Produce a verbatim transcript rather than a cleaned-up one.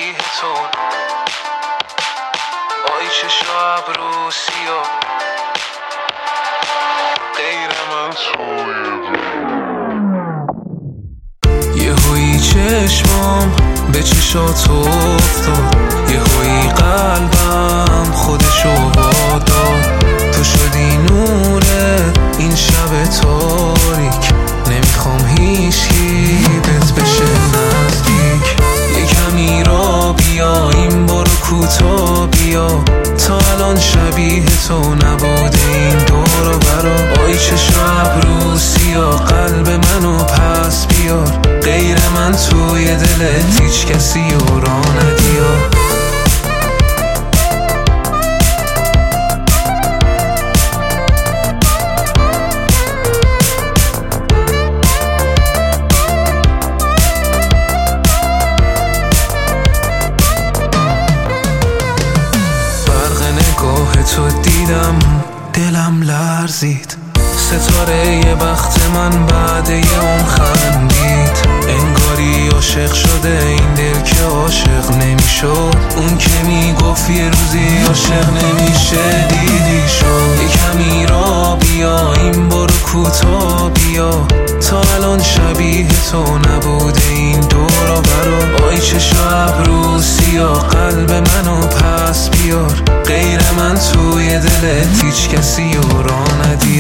شبیه تو، آی چشم ابرو سیاه، غیر من توی یهویی چشمام به چشات افتاد، یهویی قلبم خودشو واداد. تو شدی نوره این شب تاریک، نمیخوام هیچکی بهت بشه نزدیک. یه کمی را بیا این بارو کوتا بیا، تا الان شبیه تو نبوده این دور و برا. آی چشم ابرو سیاه، قلب منو پس بیار، غیر من توی دلت هیچ کسی و را ندیا. تو دیدم دلم لرزید، ستاره یه بخت من بعد یه عمر خندید. انگاری عاشق شده این دل که عاشق نمیشد، اون که میگفت یه روزی عاشق نمیشه دیدی شد. یه کمی را بیا این بارو کوتا بیا، تا الان شبیه تو نبوده این دور و برا. آی چشم ابرو سیاه، قلب منو پس بیار، غیر من توی دلت هیچ کسی و را ندی.